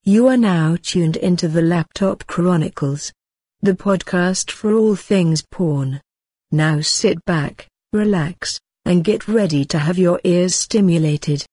You are now tuned into the Laptop Chronicles, the podcast for all things porn. Now sit back, relax, and get ready to have your ears stimulated.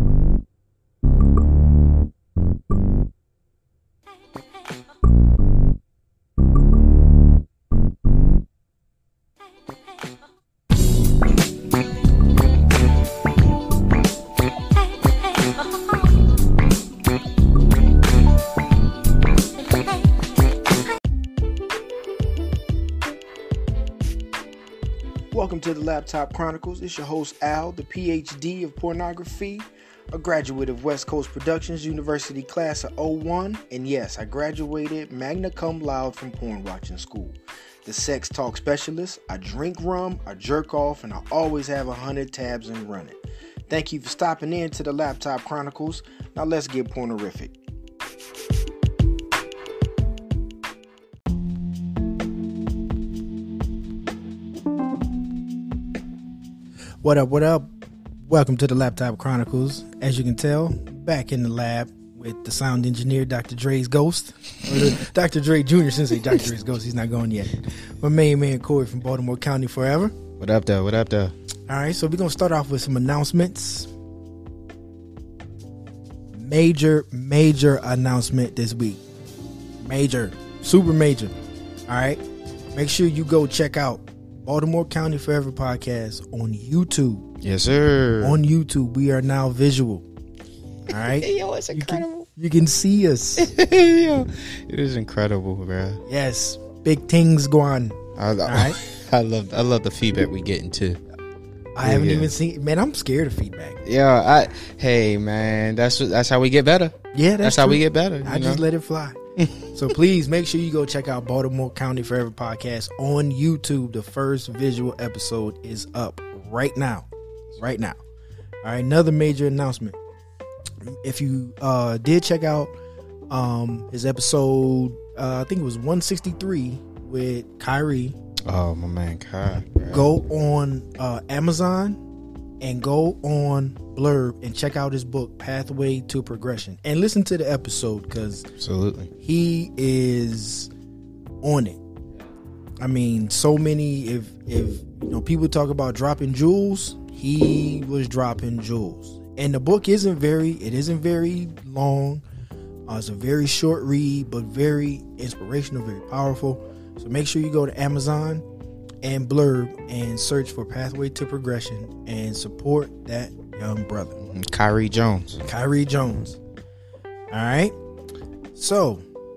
Welcome to the Laptop Chronicles. It's your host Al, the PhD of pornography, a graduate of West Coast Productions University class of 01, and yes, I graduated magna cum laude from porn watching school. The sex talk specialist, I drink rum, I jerk off, and I always have 100 tabs and running. Thank you for stopping in to the Laptop Chronicles. Now let's get pornorific. What up, what up? Welcome to the Laptop Chronicles. As you can tell, back in the lab with the sound engineer, Dr. Dre's Ghost. Dr. Dre Jr. Since Dr. Dre's Ghost, he's not gone yet. My main man, Corey from Baltimore County Forever. What up, though? What up, though? All right, so we're going to start off with some announcements. Major announcement this week. Major. Super major. All right. Make sure you go check out Baltimore County Forever podcast on YouTube. Yes, sir. On YouTube, we are now visual. All right. Yo, it's incredible. You can see us. Yo, it is incredible, bro. Yes, big things going. All right. I love the feedback we getting too. I haven't even seen. Man, I'm scared of feedback. Yeah, hey man, that's how we get better. Yeah, that's how true. we get better. I just let it fly. So please make sure you go check out Baltimore County Forever podcast on YouTube. The first visual episode is up right now. All right, another major announcement. If you did check out his episode, I think it was 163 with Kyrie. Oh, my man, Kai. Go on Amazon and go on Blurb and check out his book, Pathway to Progression. And listen to the episode because absolutely he is on it. I mean, so many, if you know, people talk about dropping jewels, he was dropping jewels. And the book isn't very long. It's a very short read, but very inspirational, very powerful. So make sure you go to Amazon and Blurb and search for Pathway to Progression and support that young brother. Kyrie Jones. All right. So,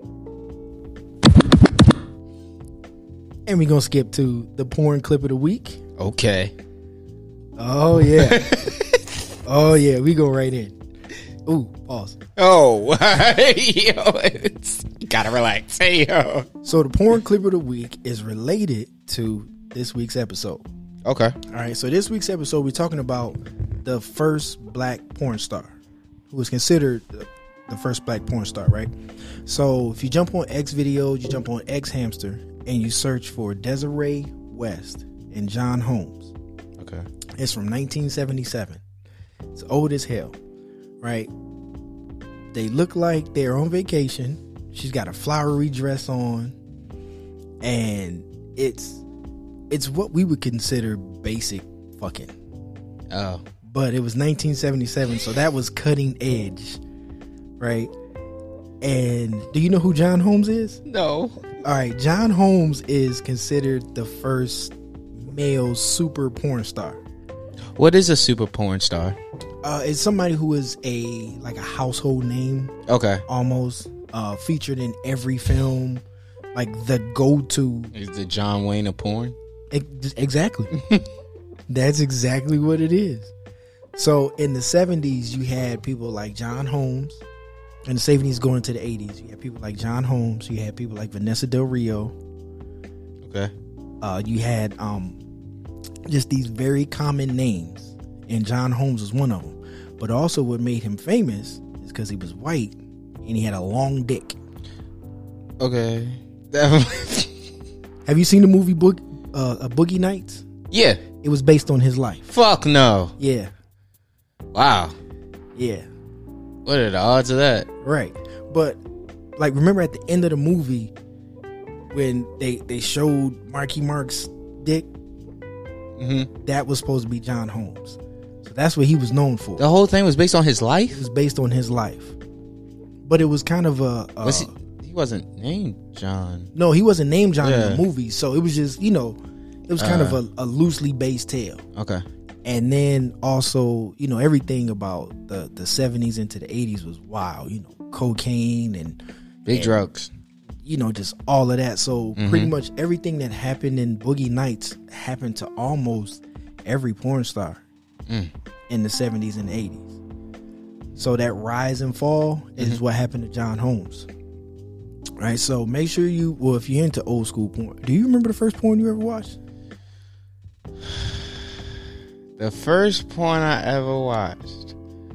and we're going to skip to the porn clip of the week. Okay. Oh, yeah. Oh, yeah. We go right in. Ooh, pause. Oh, yo, you gotta relax. Hey, yo. So the porn clip of the week is related to this week's episode. Okay. All right. So this week's episode, we're talking about the first black porn star, who was considered the first black porn star, right? So if you jump on X videos, you jump on X Hamster, and you search for Desiree West and John Holmes. Okay. It's from 1977. It's old as hell. Right? They look like they're on vacation. She's got a flowery dress on, and it's what we would consider basic fucking. Oh. But it was 1977, so that was cutting edge, right? And do you know who John Holmes is? No. All right, John Holmes is considered the first male super porn star. What is a super porn star? It's somebody who is a household name. Okay. Almost featured in every film, like the go-to. Is the John Wayne of porn? Exactly. That's exactly what it is. So in the 70s, you had people like John Holmes. In the 70s going into the 80s, you had people like John Holmes. You had people like Vanessa Del Rio. Okay. You had just these very common names, and John Holmes was one of them. But also what made him famous is because he was white and he had a long dick. Okay. Have you seen the movie Boogie Nights? Yeah. It was based on his life. Fuck no. Yeah. Wow. Yeah. What are the odds of that? Right. But like, remember at the end of the movie when they showed Marky Mark's dick? That was supposed to be John Holmes. So that's what he was known for. The whole thing was based on his life? It was based on his life. But it was kind of he wasn't named John. No, he wasn't named John in the movie. So it was just, it was kind of a loosely based tale. Okay. And then also, everything about the 70s into the 80s was wild. Cocaine and big drugs. Just all of that. So pretty much everything that happened in Boogie Nights happened to almost every porn star in the 70s and 80s. So that rise and fall is what happened to John Holmes. Right? So make sure if you're into old school porn, do you remember the first porn you ever watched? The first porn I ever watched.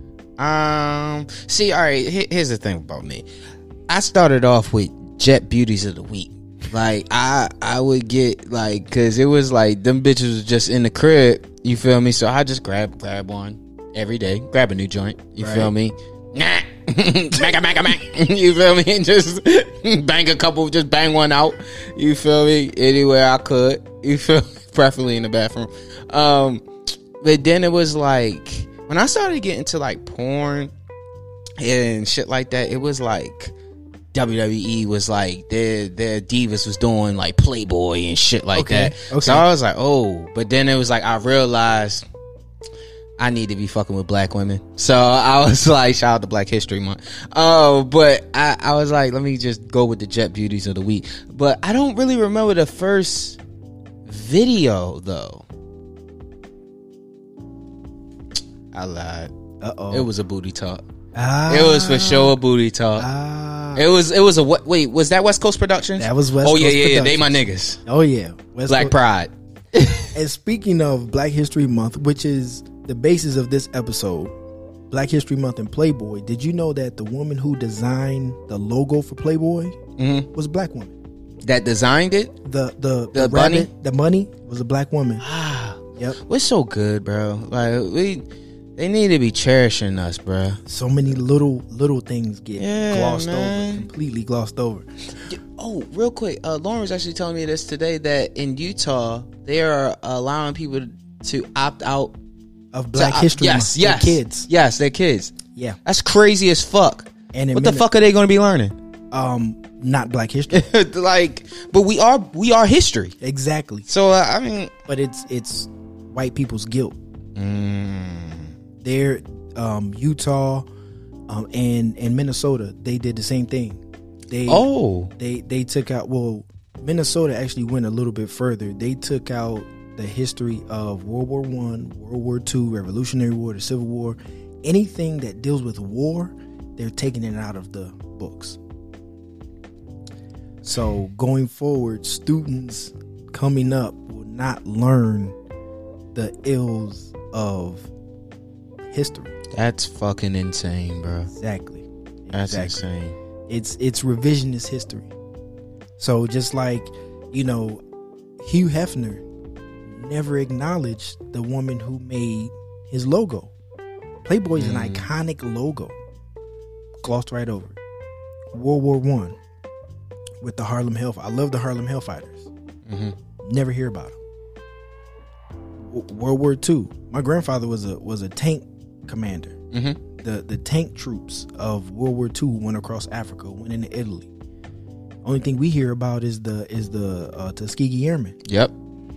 See, all right, here's the thing about me. I started off with Jet Beauties of the Week. Like, I would get, like, because it was like, them bitches was just in the crib, you feel me? So I just grab one every day, grab a new joint, you feel me? Nah. You feel me? And just bang one out, you feel me? Anywhere I could, you feel me? Preferably in the bathroom. But then it was like, when I started getting to like porn and shit like that, it was like WWE was like their divas was doing like Playboy and shit like that. Okay. So I was like, oh, but then it was like I realized I need to be fucking with black women. So I was like, shout out to Black History Month. But I was like, let me just go with the Jet Beauties of the Week. But I don't really remember the first video though. I lied. Uh-oh. It was a booty talk. It was for sure a booty talk. It was a what? Wait, was that West Coast Productions? That was West Coast Productions. Productions. They my niggas. Oh yeah, Black Pride. And speaking of Black History Month, which is the basis of this episode, Black History Month and Playboy. Did you know that the woman who designed the logo for Playboy was a black woman? That designed it? The bunny? Rabbit, the money was a black woman. Yep. We're so good, bro. Like they need to be cherishing us, bro. So many little things get glossed man. over, completely glossed over. Oh, real quick, Lauren was actually telling me this today that in Utah they are allowing people to opt out of Black History Month. Their kids. Yes, their kids. Yeah, that's crazy as fuck. And what the fuck are they going to be learning? Not Black history. Like, but we are history. Exactly. So I mean, but it's white people's guilt. They're Utah and Minnesota. They did the same thing. They took out. Well, Minnesota actually went a little bit further. They took out the history of World War I, World War II, Revolutionary War, the Civil War. Anything that deals with war, they're taking it out of the books. So going forward, students coming up will not learn the ills of history. That's fucking insane, bro. Exactly. That's insane. It's revisionist history. So just like, Hugh Hefner never acknowledged the woman who made his logo. Playboy is an iconic logo. Glossed right over. World War I with the Harlem Hellfighters. I love the Harlem Hellfighters. Never hear about them. World War II. My grandfather was a tank commander. The tank troops of World War II went across Africa, went into Italy. Only thing we hear about is the Tuskegee Airmen. Yep.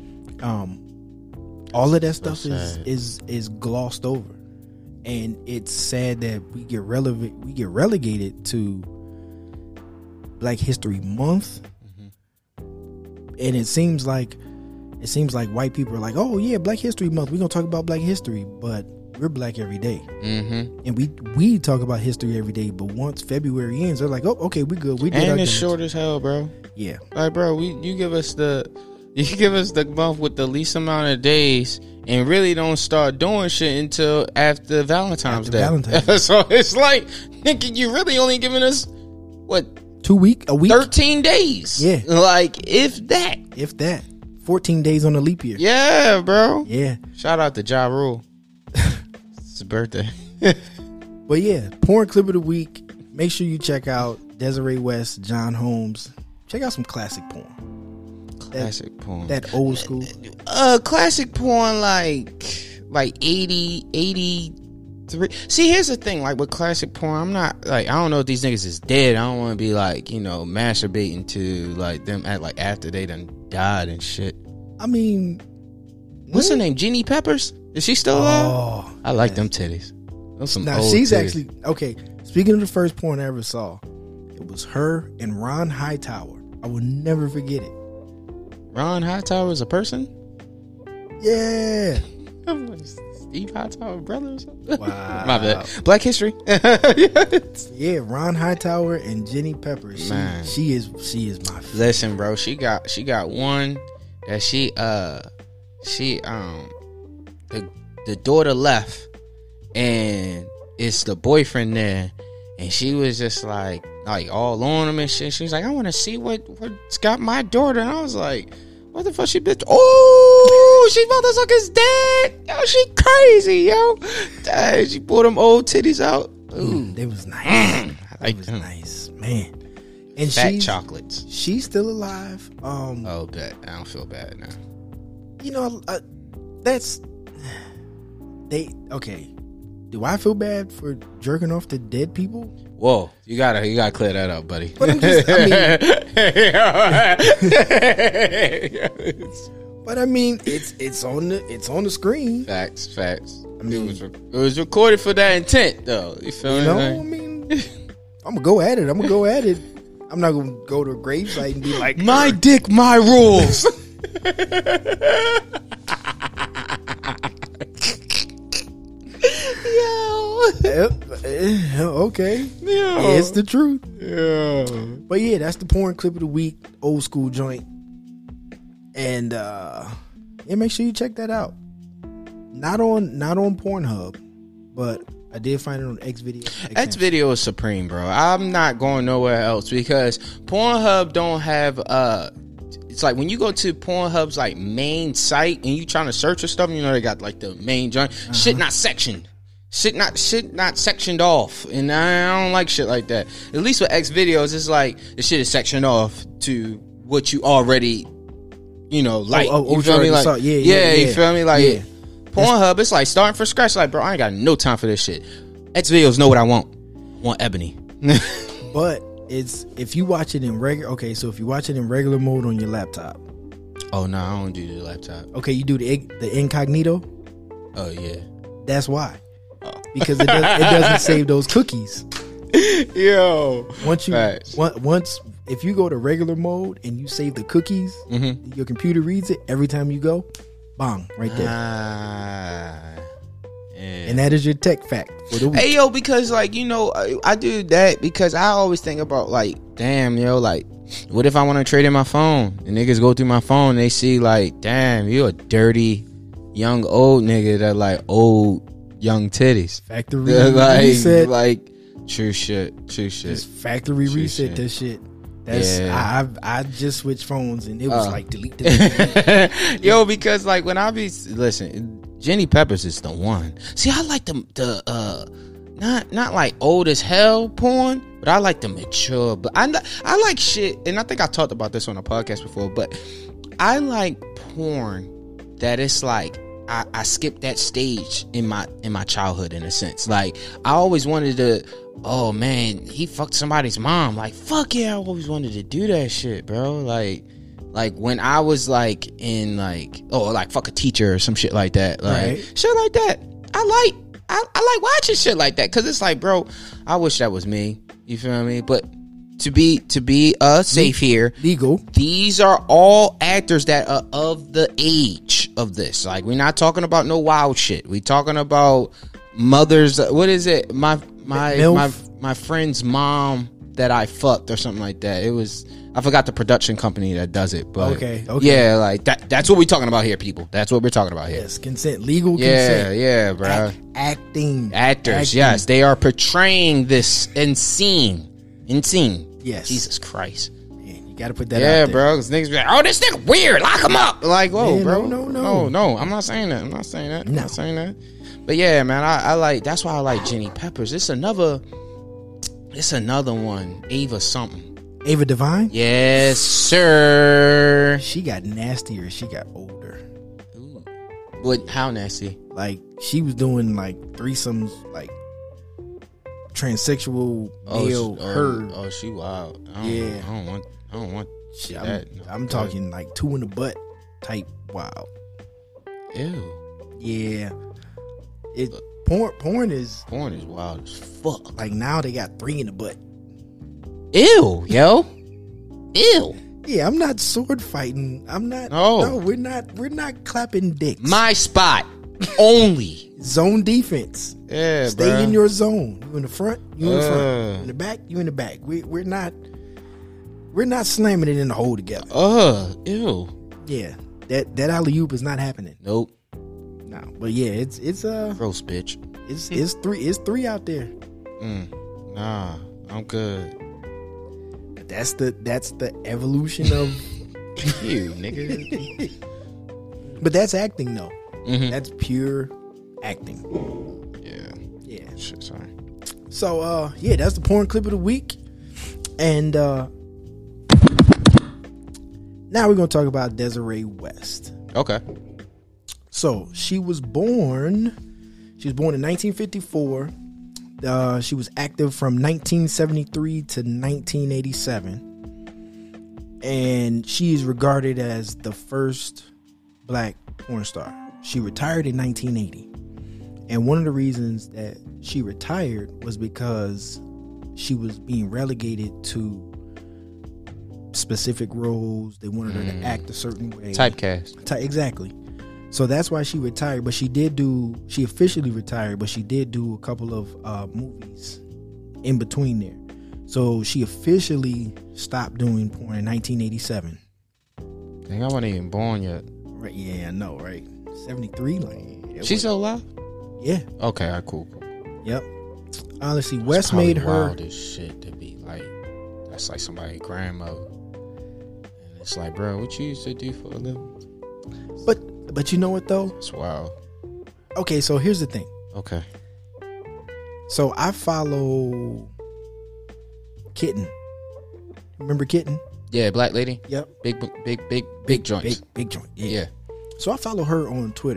All of that stuff is glossed over, and it's sad that we get relegated to Black History Month, and it seems like white people are like, oh yeah, Black History Month, we're gonna talk about Black history, but we're black every day. And we talk about history every day, but once February ends, they're like, oh, okay, we good. We did. And it's short as hell, bro. Yeah, like, bro, you give us the month with the least amount of days, and really don't start doing shit until after Valentine's Day. So it's like, nigga, you really only giving us what, a week, 13 days. Yeah, like if that 14 days on a leap year. Yeah, bro. Yeah, shout out to Ja Rule. It's his birthday. But yeah, porn clip of the week. make sure you check out Desiree West, John Holmes. Check out some classic porn. Classic porn. That old school. Classic porn like 80, 83. See, here's the thing, like with classic porn, I'm not like, I don't know if these niggas is dead. I don't want to be like, you know, masturbating to like them at like after they done died and shit. I mean, what's her name? Jeannie Peppers? Is she still alive? Oh, I like them titties. Those some now old she's titties. actually okay. Speaking of the first porn I ever saw, it was her and Ron Hightower. I will never forget it. Ron Hightower is a person? Yeah. Steve Hightower brother or something? Wow. My bad. Black History. Yeah, Ron Hightower and Jenny Peppers. Man. She is my favorite. Listen, bro, she got one that the daughter left and it's the boyfriend there, and she was just like all on him and shit. She was like, I want to see what's got my daughter, and I was like, what the fuck, she bitch? Oh, she about to suck his dick. Yo, she crazy, yo. Dang, she pulled them old titties out. Ooh, They was nice. I like It was them. nice, man. And Fat chocolates. she's still alive. Oh, bet. I don't feel bad now. You know, that's okay. Do I feel bad for jerking off to dead people? Whoa, you gotta clear that up, buddy. But I'm just, I mean, it's on the screen. Facts. I mean, it was recorded for that intent, though. You feel You know, me? I mean, I'm gonna go at it. I'm not gonna go to a gravesite and be like, My dick, my rules. okay, Yo. it's the truth. Yeah. But yeah, that's the porn clip of the week, old school joint. And yeah, make sure you check that out. Not on Pornhub, but I did find it on Xvideo. Xvideo is supreme, bro. I'm not going nowhere else because Pornhub don't have it's like when you go to Pornhub's like main site and you trying to search for stuff, you know they got like the main joint. Shit not sectioned. Shit not sectioned off. And I don't like shit like that. At least with Xvideos, it's like the shit is sectioned off to what you already, you know, like. You feel me? Like, yeah. You feel me? Like, yeah. Pornhub, it's like starting from scratch. Like, bro, I ain't got no time for this shit. Xvideos know what I want. I want ebony. But it's if you watch it in regular. Okay, so if you watch it in regular mode on your laptop. Oh no, I don't do the laptop. Okay, you do the incognito. Oh yeah. That's why. Because it doesn't save those cookies. Yo. Once Facts. if you go to regular mode and you save the cookies, your computer reads it every time you go. Bang, right there. Yeah. And that is your tech fact for the week. Hey yo, because like, you know, I do that because I always think about like, damn, yo, like, what if I want to trade in my phone and niggas go through my phone and they see like, damn, you a dirty young old nigga that like old young titties. Factory reset. Like true shit. Just factory True reset shit. that shit. That's Yeah. I just switched phones and it was like delete. Yo, because like when I be listen, Jenny Peppers is the one. See, I like the not like old as hell porn, but I like the mature. But I like shit, and I think I talked about this on a podcast before. But I like porn that it's like I skipped that stage in my childhood in a sense. Like I always wanted to. Oh man, he fucked somebody's mom. Like fuck yeah, I always wanted to do that shit, bro. Like when I was like in like like fuck a teacher or some shit like that. Like Right. shit like that. I like watching shit like that because it's like, bro, I wish that was me. You feel me? But to be safe here, Legal. these are all actors that are of the age of this. Like we're not talking about no wild shit. We talking about mothers. What is it? My friend's mom that I fucked or something like that. It was, I forgot the production company that does it, but Okay. yeah, like that's what we're talking about here, people. That's what we're talking about here. Yes, consent. Legal consent. Yeah, bro. Acting. Actors, yes, they are portraying this in scene. Yes. Jesus Christ. Man, you got to put that out Yeah, there. bro. Cause niggas be like, oh, this nigga weird. Lock him up. Like, whoa, Man, bro. no. I'm not saying that. I'm not saying that. But yeah, man, I like. That's why I like Jenny Peppers. It's another. It's another one. Ava something. Ava Devine? Yes, sir. She got nastier. She got older. Ooh. What? How nasty? Like, she was doing like threesomes, like transsexual male her. Oh, she wild. Yeah. I don't want Shit, that. I'm talking like 2 in the butt type wild. Ew. Yeah. Porn is Porn is wild as fuck. like, now they got 3 in the butt. Ew, yo. Ew. Yeah, I'm not sword fighting. I'm not. Oh. No, we're not clapping dicks. My spot. Only. Zone defense. Yeah, Stay bruh. in your zone. You in the front. You in the front. Uh. In the back. You in the back. We're not slamming it in the hole together. Ew. Yeah, that alley oop is not happening. Nope. No, but yeah, it's Gross, bitch. it's three out there. Nah, I'm good. But that's the evolution of. You, nigga. But that's acting though. Mhm. That's pure acting. Yeah. Yeah. Shit, sorry. So yeah, that's the porn clip of the week. And now we're gonna talk about Desiree West. Okay. So she was born in 1954. She was active from 1973 to 1987. And she is regarded as the first black porn star. She retired in 1980. And one of the reasons that she retired was because she was being relegated to specific roles. They wanted her to act a certain way. Typecast. Exactly. So that's why she retired. But she officially retired, but she did do a couple of movies in between there. So she officially stopped doing porn in 1987. Dang, I wasn't even born yet. Right? Yeah, I know, right? 73. She's still alive? Yeah. Okay, all right, cool. Yep. Honestly, West Probably made her. wild as shit to be like. That's like somebody's grandmother. And it's like, bro, what you used to do for a living? But you know what though? It's wild. Okay, so here's the thing. Okay. So I follow Kitten. Remember Kitten? Yeah, black lady. Yep. Big joints. Big joint. Yeah. So I follow her on Twitter.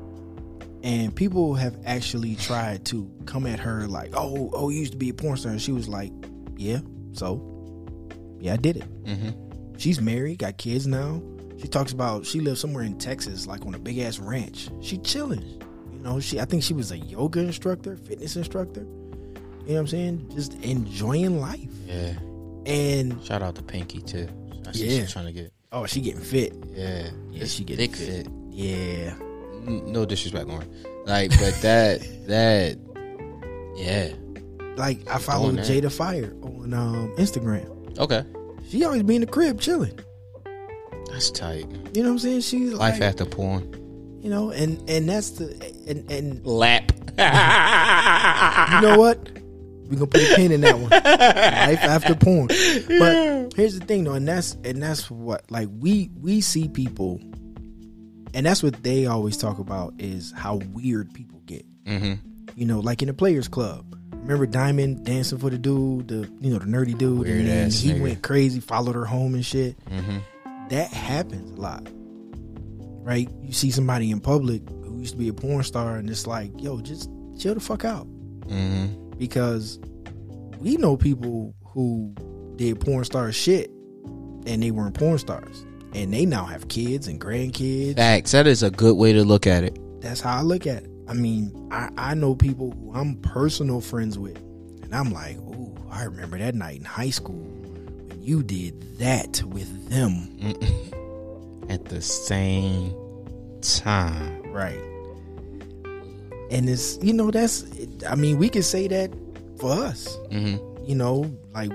And people have actually tried to come at her like, oh, you used to be a porn star. And she was like, yeah, so yeah, I did it. Mm-hmm. She's married, got kids now. She talks about she lives somewhere in Texas, like on a big ass ranch. She chilling. You know, I think she was a yoga instructor, fitness instructor. You know what I'm saying? Just enjoying life. Yeah. And shout out to Pinky too. I see Yeah. she's trying to get. oh, she getting fit. Yeah. Yeah, It's she getting thick fit. Yeah. No disrespect, Lauren. Like, but that, yeah. Like I follow Doing that. Jada Fire on Instagram. Okay. She always be in the crib chilling. That's tight. You know what I'm saying? She's Life like, after porn. you know, and that's the and Lap. you know what? We're gonna put a pin in that one. Life after porn. But here's the thing though, and that's what, like, we see people, and that's what they always talk about, is how weird people get. Mm-hmm. You know, like in the Players Club. Remember Diamond dancing for the dude, the nerdy dude, Weird and then ass he nigga. went crazy, followed her home and shit. Mm-hmm. That happens a lot, right? You see somebody in public who used to be a porn star, and it's like, yo, just chill the fuck out. Mm-hmm. Because we know people who did porn star shit and they weren't porn stars, and they now have kids and grandkids. Facts. That is a good way to look at it. That's how I look at it. I mean, I know people who I'm personal friends with, and I'm like, ooh, I remember that night in high school when you did that with them. At the same time. Right. And it's, you know, I mean, we can say that for us. Mm-hmm. You know, like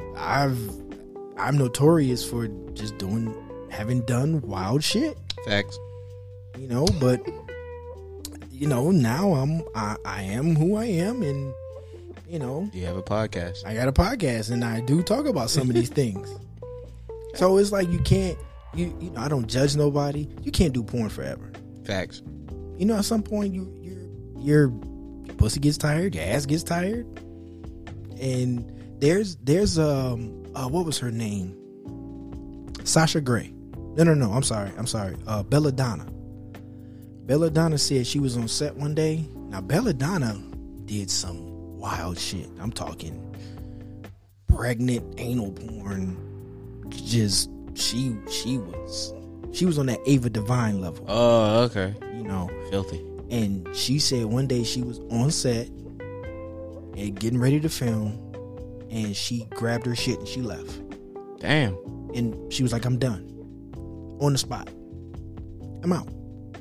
I'm notorious for just having done wild shit. Facts. You know, but you know, now I am who I am, and you know, You have a podcast. I got a podcast and I do talk about some of these things. So it's like you can't, you know, I don't judge nobody. You can't do porn forever. Facts. You know, at some point your pussy gets tired, your ass gets tired, and there's what was her name? Sasha Grey. No. I'm sorry. Belladonna. Belladonna said she was on set one day. Now Belladonna did some wild shit. I'm talking pregnant anal porn. Just she was on that Ava Devine level. Oh, okay. You know, Filthy. and she said one day she was on set and getting ready to film, and she grabbed her shit and she left. Damn. And she was like, "I'm done." On the spot. I'm out.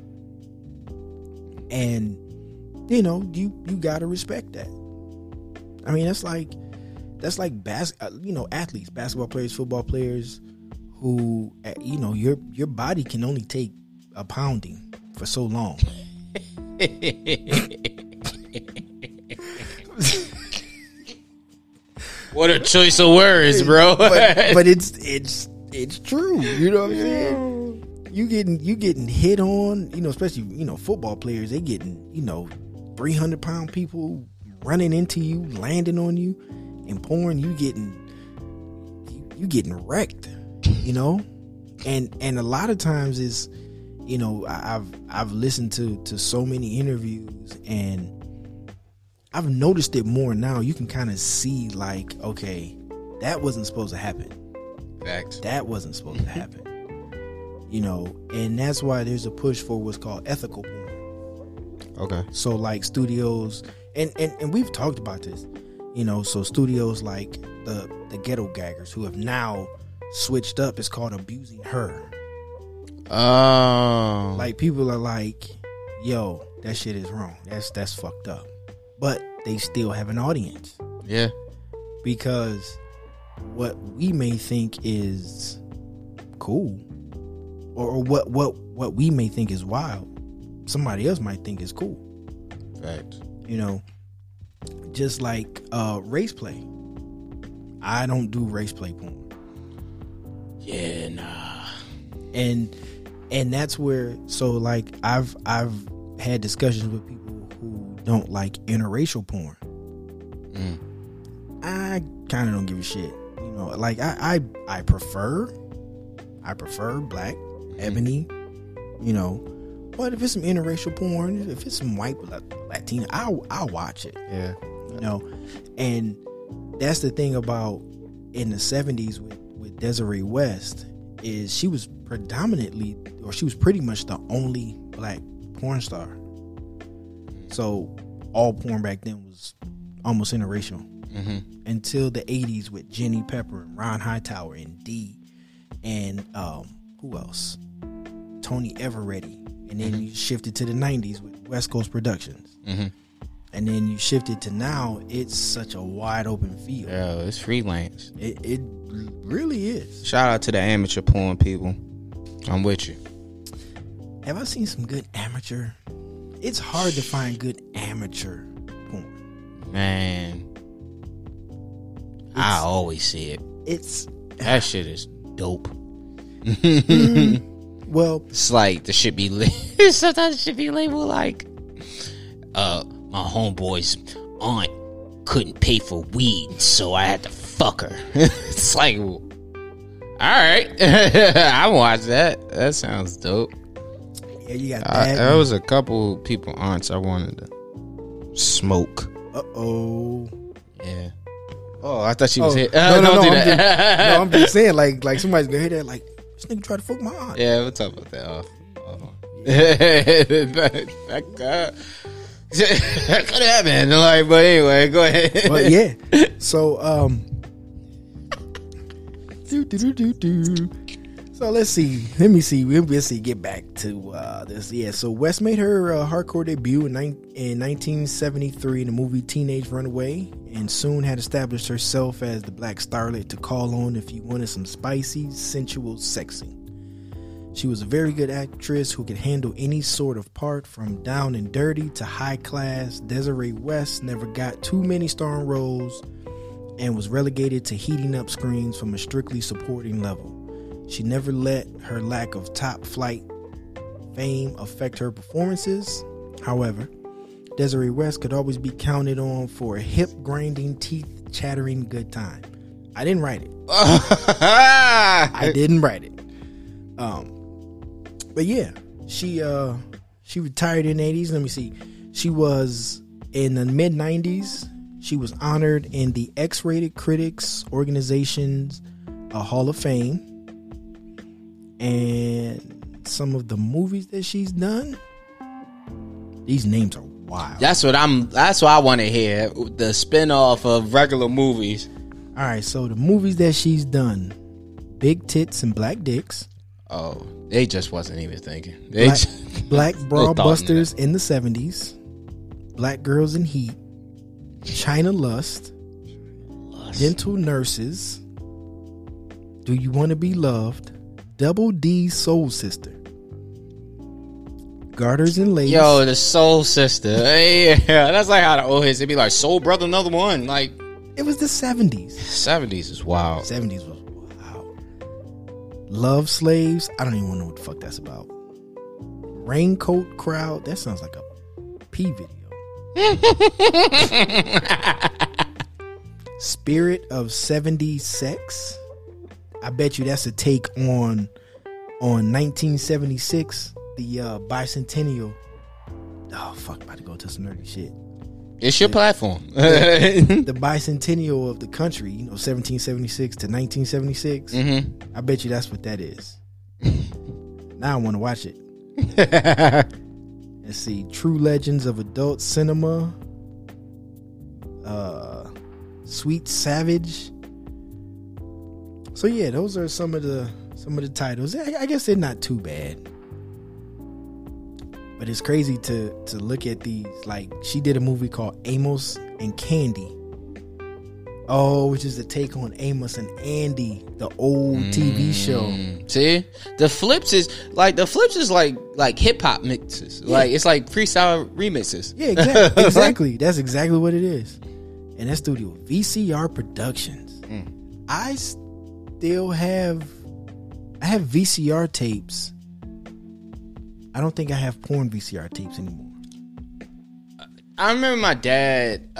And you know, you gotta respect that. I mean, that's like athletes, basketball players, football players, who your body can only take a pounding for so long. What a choice of words, bro. but it's true. You know what I'm saying? You getting hit on, especially, football players, they getting, 300-pound people running into you, landing on you, and porn, you getting wrecked, and a lot of times is, I've listened to so many interviews, and I've noticed it more now. You can kind of see, like, okay, that wasn't supposed to happen. Facts. That wasn't supposed to happen. And that's why there's a push for what's called ethical porn. Okay. So like studios, and we've talked about this, so studios like the Ghetto Gaggers, who have now switched up, it's called Abusing Her. Oh. Like, people are like, yo, that shit is wrong. That's fucked up. But they still have an audience. Yeah. Because what we may think is cool, or what we may think is wild, somebody else might think is cool. Facts. Just like race play. I don't do race play porn. Yeah, nah. And that's where, so like I've had discussions with people who don't like interracial porn. I kind of don't give a shit. Like I prefer black, ebony, but if it's some interracial porn, if it's some white Latina, I'll watch it. Yeah. And that's the thing about in the 70s with Desiree West, is she was pretty much the only black porn star. So all porn back then was almost interracial. Until the 80s with Jenny Pepper and Ron Hightower and D and who else? Tony Eveready. And then you shifted to the 90s with West Coast Productions. And then you shifted to now, it's such a wide open field. Yeah, it's freelance. It really is. Shout out to the amateur porn people. I'm with you. Have I seen some good amateur? It's hard to find good amateur porn. Man, I always see it. That shit is dope. Well, it's like the shit be sometimes it should be labeled like my homeboy's aunt couldn't pay for weed, so I had to fuck her. It's like, all right. I watch that. That sounds dope. Yeah, you got that. There was a couple people aunts I wanted to smoke. Yeah. Oh, I thought she was here. No, Don't do that. I'm just saying, like somebody's gonna hear that, like, this nigga tried to fuck my aunt. Yeah, we'll talk about that off. That could happen. Like, but anyway, go ahead. But yeah, so so let's see. Let me see. Get back to this. Yeah, so West made her hardcore debut in 1973 in the movie Teenage Runaway, and soon had established herself as the black starlet to call on if you wanted some spicy, sensual sexing. She was a very good actress who could handle any sort of part, from down and dirty to high class. Desiree West never got too many starring roles and was relegated to heating up screens from a strictly supporting level. She never let her lack of top flight fame affect her performances. However, Desiree West could always be counted on for hip grinding, teeth chattering good time. I didn't write it. I didn't write it. But yeah, she retired in the 80s. Let me see. She was in the mid 90s. She was honored in the X-Rated Critics Organization's Hall of Fame. And some of the movies that she's done, these names are wild. That's what I want to hear. The spinoff of regular movies. All right, so the movies that she's done: Big Tits and Black Dicks. Oh, they just wasn't even thinking. Black Bra Busters in the 70s. Black Girls in Heat. China Lust. Dental Nurses. Do You Want to Be Loved? Double D Soul Sister. Garters and Lace. Yo, the Soul Sister. Yeah, that's like how the old hits. It'd be like Soul Brother, another one. Like, it was the 70s. 70s is wild. 70s was wild. Love Slaves. I don't even know what the fuck that's about. Raincoat Crowd. That sounds like a P video. Spirit of 70s Sex. I bet you that's a take on 1976, the bicentennial. Oh fuck, about to go to some nerdy shit. It's your platform. The bicentennial of the country, 1776 to 1976. Mm-hmm. I bet you that's what that is. Now I want to watch it. Let's see. True Legends of Adult Cinema. Sweet Savage. So yeah, those are some of the titles. I guess they're not too bad. But it's crazy to look at these. Like, she did a movie called Amos and Candy. Oh, which is the take on Amos and Andy, the old TV show. See, the flips is like hip hop mixes. Yeah. Like, it's like freestyle remixes. Yeah, exactly. Exactly. That's exactly what it is. And that studio, VCR Productions. I still have VCR tapes. I don't think I have porn VCR tapes anymore. I remember my dad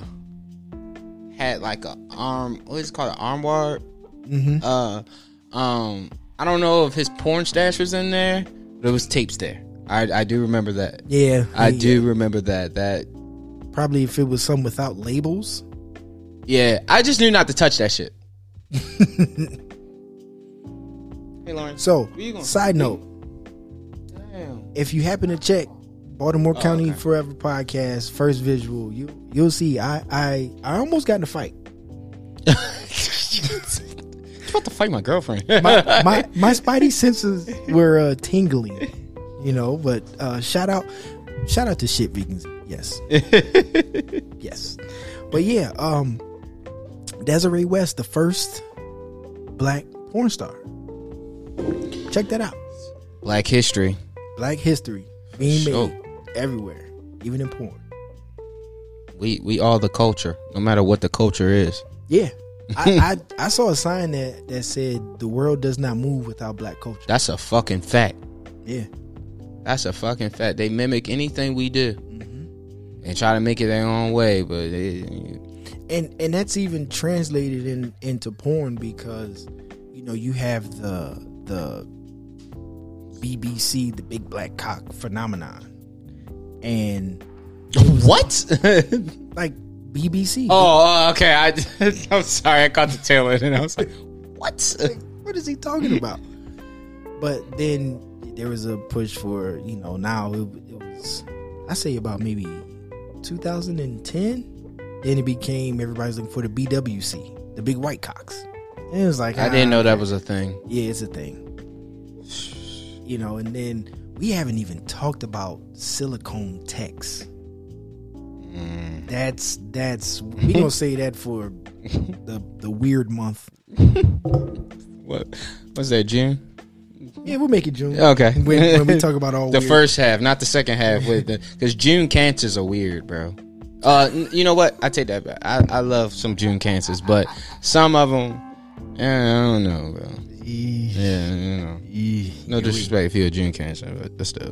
had like an arm. What is it called? An armoire. Mm-hmm. I don't know if his porn stash was in there, but it was tapes there. I do remember that. Yeah, I do remember that. That probably if it was some without labels. Yeah, I just knew not to touch that shit. Hey, Lauren. So, side note. Damn. If you happen to check Baltimore County Forever podcast first visual, you'll see I almost got in a fight. You about to fight my girlfriend? my spidey senses were tingling, But shout out to shit vegans. Yes, yes. But yeah, Desiree West, the first black porn star. Check that out. Black history being made everywhere, even in porn. We are the culture, no matter what the culture is. Yeah. I saw a sign that said the world does not move without black culture. That's a fucking fact. Yeah. That's a fucking fact. They mimic anything we do and try to make it their own way, but and that's even translated into porn because you have the BBC, the big black cock phenomenon, and what? Like BBC. Oh, okay. I'm sorry, I caught the tail end, and I was like, "What? What is he talking about?" But then there was a push for now it was I say about maybe 2010. Then it became everybody's looking for the BWC, the big white cocks. And it was like I didn't know that was a thing. Yeah, it's a thing. And then we haven't even talked about silicone techs. That's we gonna say that for the weird month. What's that, June? Yeah, we'll make it June. Okay. When we talk about all the weird. first half, not the second half, because June cancers are weird, bro. You know what? I take that back. I love some June cancers, but some of them, I don't know, bro. Yeah, no disrespect if you're a June cancer, but still,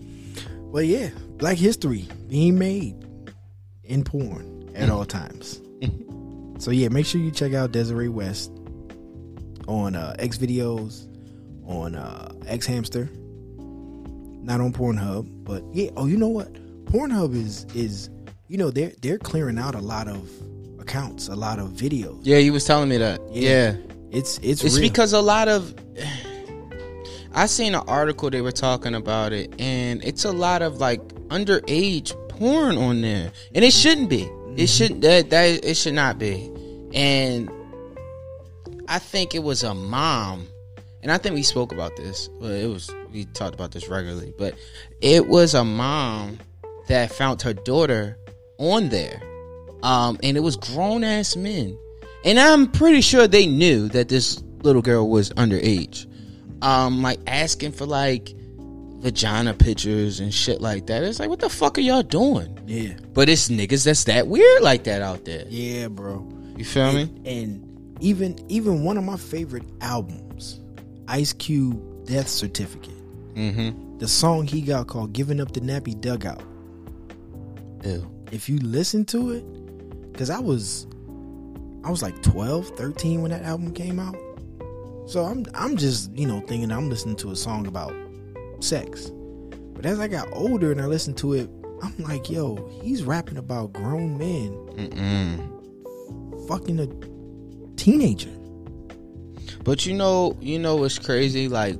Well, yeah, black history being made in porn at all times. So yeah, make sure you check out Desiree West on X Videos, on X Hamster, not on Pornhub, but yeah. Oh, you know what? Pornhub is you know they're clearing out a lot of accounts, a lot of videos. Yeah, you was telling me that. Yeah. It's It's real. because a lot of I seen an article they were talking about it, and it's a lot of like underage porn on there, and it shouldn't be. It shouldn't. That it should not be. And I think it was a mom, and I think we spoke about this. Well, we talked about this regularly, but it was a mom that found her daughter on there, and it was grown ass men, and I'm pretty sure they knew that this little girl was underage. Like asking for like vagina pictures and shit like that. It's like, what the fuck are y'all doing? Yeah. But it's niggas that's that weird like that out there. Yeah, bro. You feel me? And even one of my favorite albums, Ice Cube, Death Certificate. Mm-hmm. The song he got called "Giving Up the Nappy Dugout." Ew. If you listen to it, because I was like 12, 13 when that album came out. So I'm just, thinking I'm listening to a song about sex. But as I got older and I listened to it, I'm like, yo, he's rapping about grown men fucking a teenager. But you know what's crazy? Like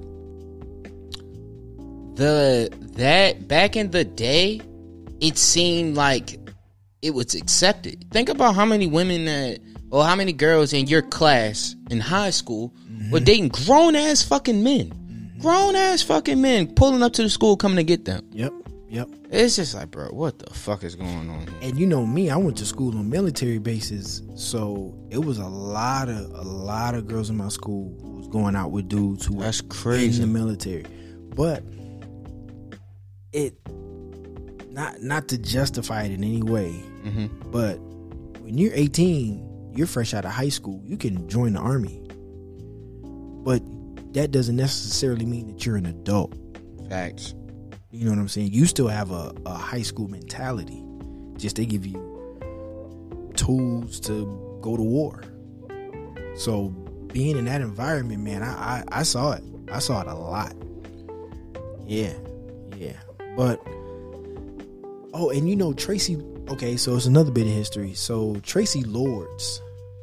that back in the day, it seemed like it was accepted. Think about how many women or how many girls in your class in high school were dating grown ass fucking men. Grown ass fucking men pulling up to the school coming to get them. Yep. It's just like, bro, what the fuck is going on here? And you know me, I went to school on military bases, so it was a lot of girls in my school who was going out with dudes who That's were crazy. in the military. But it not to justify it in any way, but when you're 18, you're fresh out of high school, you can join the army. But that doesn't necessarily mean that you're an adult. Facts. You know what I'm saying? You still have a high school mentality. Just they give you tools to go to war. So being in that environment, man, I saw it. I saw it a lot. Yeah. But and Tracy. Okay, so it's another bit of history. So Tracy Lords,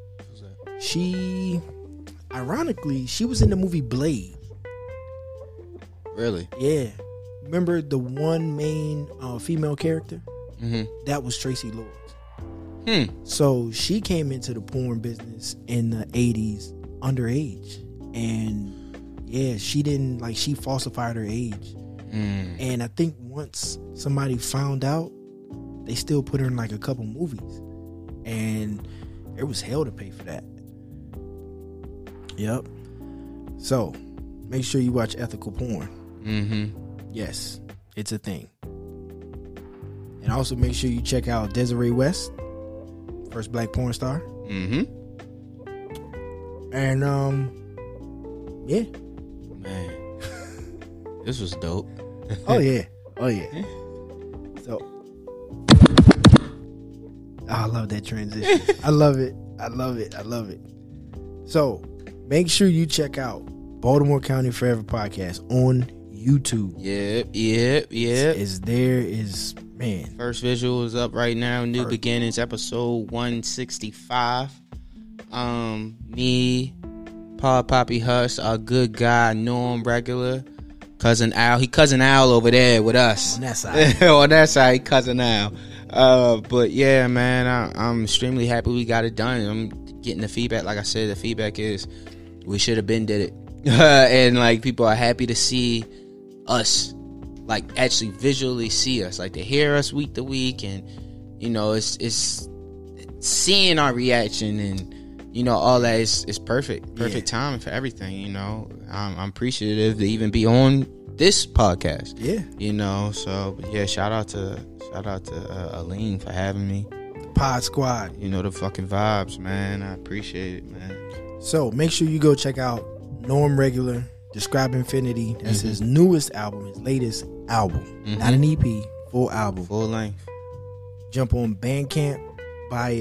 ironically, she was in the movie Blade. Really? Yeah. Remember the one main female character? That was Tracy Lords. So she came into the porn business in the 80s underage. And yeah, she falsified her age. And I think once somebody found out, they still put her in like a couple movies. And there was hell to pay for that. Yep. So make sure you watch ethical porn. Yes, it's a thing. And also make sure you check out Desiree West, first black porn star. And yeah. Man, this was dope. Oh yeah. So I love that transition. I love it. So make sure you check out Baltimore County Forever Podcast on YouTube. Yep. Man. First visual is up right now. New Beginnings, episode 165. Me, Paul Poppy Huss, our good guy, Norm Regular, Cousin Al. He Cousin Al over there with us. On that side. On that side, he Cousin Al. But yeah, man, I'm extremely happy we got it done. I'm getting the feedback. Like I said, the feedback is we should have been did it. And like people are happy to see us, like actually visually see us, like to hear us week to week, and it's seeing our reaction, and all that is perfect timing for everything. I'm appreciative to even be on this podcast. So but yeah, shout out to Aline for having me. Pod Squad. The fucking vibes, man. I appreciate it, man. So make sure you go check out Norm Regular, Describe Infinity. That's his newest album, his latest album. Not an EP, full album. Full length. Jump on Bandcamp, buy it,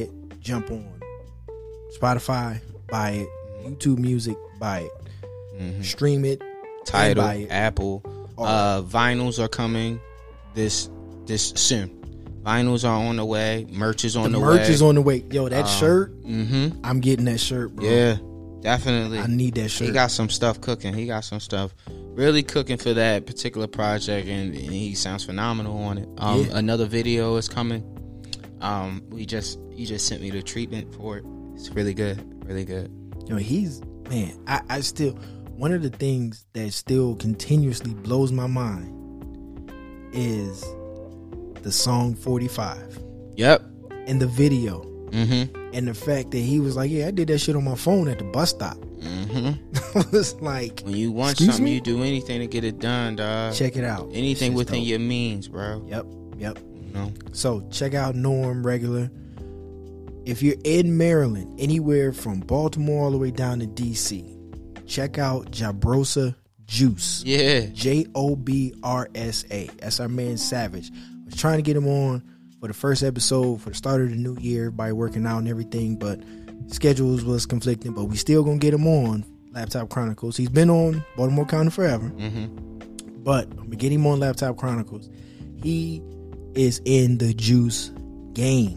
jump on Spotify, buy it. YouTube Music, buy it. Stream it. Tidal, buy it. Apple. Vinyls are coming this soon. Vinyls are on the way. Merch is on the way. Merch is on the way. Yo, that shirt. I'm getting that shirt, bro. Yeah, definitely. I need that shirt. He got some stuff cooking. He got some stuff really cooking for that particular project, and he sounds phenomenal on it. Another video is coming. He just sent me the treatment for it. It's really good. Really good. You know, I still, one of the things that still continuously blows my mind is the song 45. Yep. And the video. And the fact that he was like, yeah, I did that shit on my phone at the bus stop. I was like, when you want something, you do anything to get it done, dog. Check it out. Anything within your means, bro. Yep. You know? So check out Norm Regular. If you're in Maryland, anywhere from Baltimore all the way down to DC, check out Jabrosa Juice. Yeah. Jobrsa. That's our man Savage. I was trying to get him on for the first episode for the start of the new year by working out and everything, but schedules was conflicting, but we still gonna get him on Laptop Chronicles. He's been on Baltimore County forever. But I'm gonna get him on Laptop Chronicles. He is in the juice game.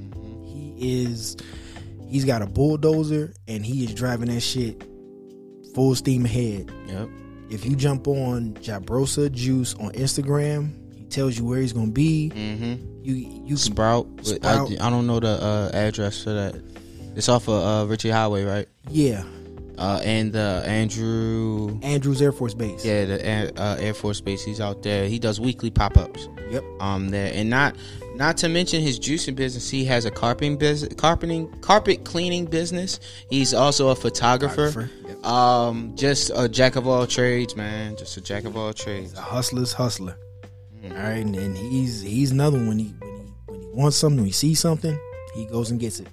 He's got a bulldozer and he is driving that shit full steam ahead. Yep. If you jump on Jabrosa Juice on Instagram, he tells you where he's gonna be. You Sprout. I don't know the address for that. It's off of Ritchie Highway, right? Yeah. And Andrews Air Force Base. Yeah, the Air Force Base. He's out there. He does weekly pop-ups. Yep. There, and not to mention his juicing business. He has a carpet cleaning business. He's also a photographer. Yep. Just a jack of all trades, man. Just a jack of all trades. A hustler's hustler. All right, and he's another one. When he wants something, when he sees something, he goes and gets it.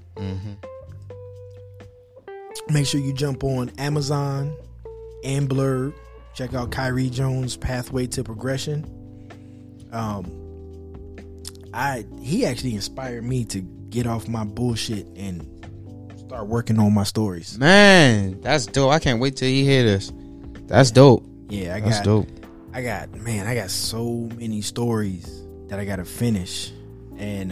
Make sure you jump on Amazon and Blurb. Check out Kyrie Jones' Pathway to Progression. He actually inspired me to get off my bullshit and start working on my stories. Man, that's dope. I can't wait till you hear this. That's dope. Yeah, that's dope. I got so many stories that I gotta finish, and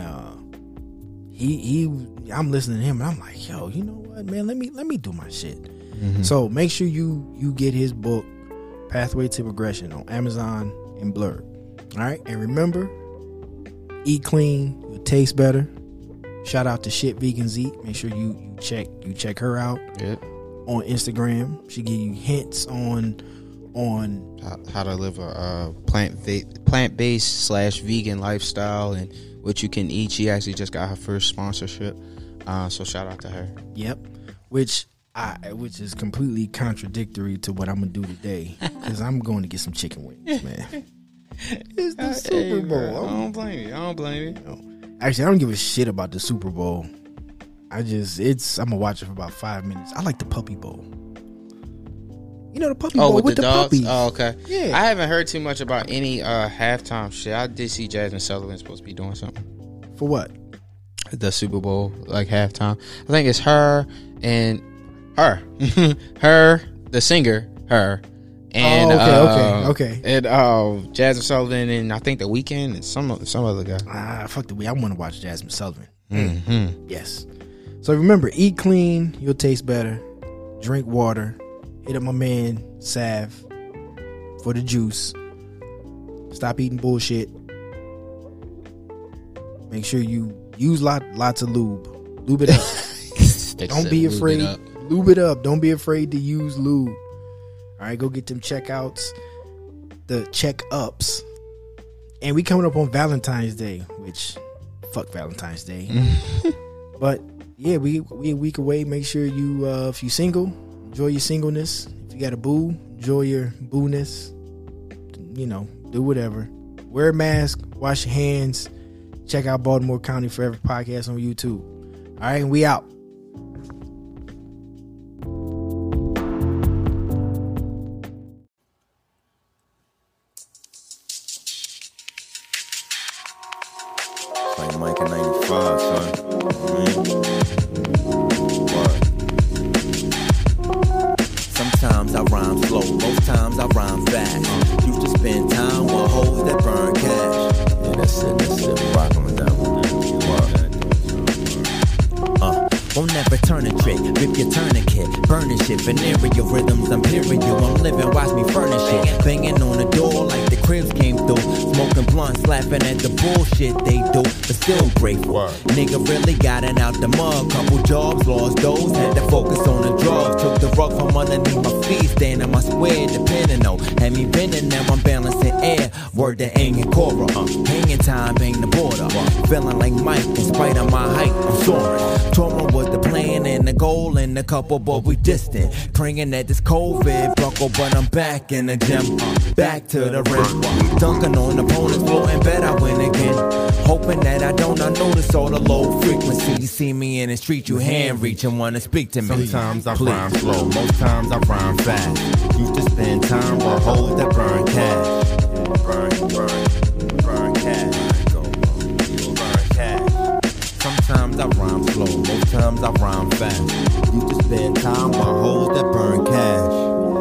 I'm listening to him and I'm like, yo, you know what, man, let me do my shit. So make sure you get his book Pathway to Progression on Amazon and Blurb. All right, and remember, eat clean, you'll taste better. Shout out to Shit Vegans Eat. Make sure you check her out. Yep. On Instagram. She give you hints on how to live a plant-based / vegan lifestyle and what you can eat. She actually just got her first sponsorship, so shout out to her. Yep. Which is completely contradictory to what I'm gonna do today, because I'm going to get some chicken wings, man. It's the Super Bowl. I don't blame you. Actually, I don't give a shit about the Super Bowl. I'm gonna watch it for about 5 minutes. I like the Puppy Bowl. You know, the Puppy Bowl with the dogs? puppies. Oh, okay. Yeah. I haven't heard too much about any halftime shit. I did see Jasmine Sullivan supposed to be doing something for what? The Super Bowl, like halftime. I think it's her and her, the singer, her. And okay. And Jasmine Sullivan and I think The Weeknd and some other guy. Fuck the way. I want to watch Jasmine Sullivan. Mm-hmm. Yes. So remember, eat clean, you'll taste better. Drink water. Hit up my man Sav for the juice. Stop eating bullshit. Make sure you use lots of lube. Lube it up. Don't be afraid. Lube it up. Don't be afraid to use lube. All right, go get them checkouts, the check-ups. And we coming up on Valentine's Day, which, fuck Valentine's Day. But, yeah, we a week away. Make sure you, if you single, enjoy your singleness. If you got a boo, enjoy your boo-ness. You know, do whatever. Wear a mask, wash your hands. Check out Baltimore County Forever Podcast on YouTube. All right, and we out. Like Mike in 95, son. I rhyme slow, most times I rhyme fast. Used to spend time with hoes that burn cash. Yeah, that's it, rockin' with that one. Won't never turn a trick, rip your tourniquet, burning shit, venereal rhythms, imperial. I'm living, watch me furnish it, banging on the door like the cribs came through, smoking blunts, laughing at the bullshit they do, but still grateful. Nigga really got it out the mud, couple jobs, lost those, had to focus on the drugs, took the rug from underneath my feet, staying in my square, depending on, had me bending, now I'm balancing air, word to hanging Cora, hanging time, bang the border, feeling like Mike, in spite of my height, I'm soaring, touring was the plan and the goal and the couple, but we distant. Praying that this COVID buckle, but I'm back in the gym, back to the rim. Dunking on opponents, floating, bet I win again. Hoping that I don't notice all the low frequency. You see me in the street, you hand reach and wanna speak to me. Sometimes I rhyme slow, most times I rhyme fast. Used to spend time with hoes that burn cash. Burn cash. Sometimes I rhyme slow, most times I rhyme fast. Used to spend time with hoes that burn cash.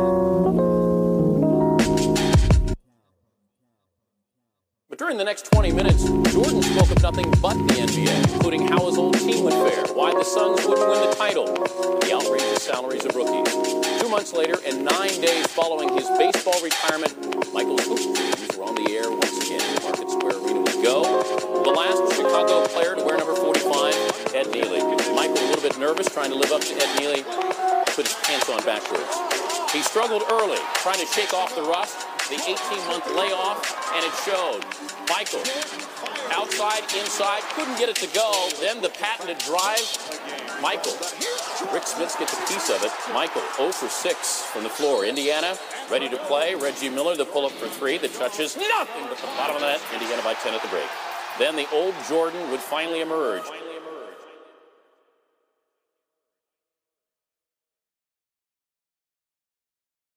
But during the next 20 minutes, Jordan spoke of nothing but the NBA, including how his old team would fare, why the Suns wouldn't win the title, and the outrageous salaries of rookies. 2 months later, and 9 days following his baseball retirement, Michael's hoop dreams were on the air once again. Market Square Arena would go. The last Chicago player to wear number 45, Ed Nealy. Michael a little bit nervous, trying to live up to Ed Nealy, put his pants on backwards. He struggled early, trying to shake off the rust, the 18-month layoff, and it showed. Michael, outside, inside, couldn't get it to go. Then the patented drive. Michael. Rick Smits gets a piece of it. Michael, 0 for 6 from the floor. Indiana, ready to play. Reggie Miller, the pull-up for 3. The touches, nothing but the bottom of the net. Indiana by 10 at the break. Then the old Jordan would finally emerge.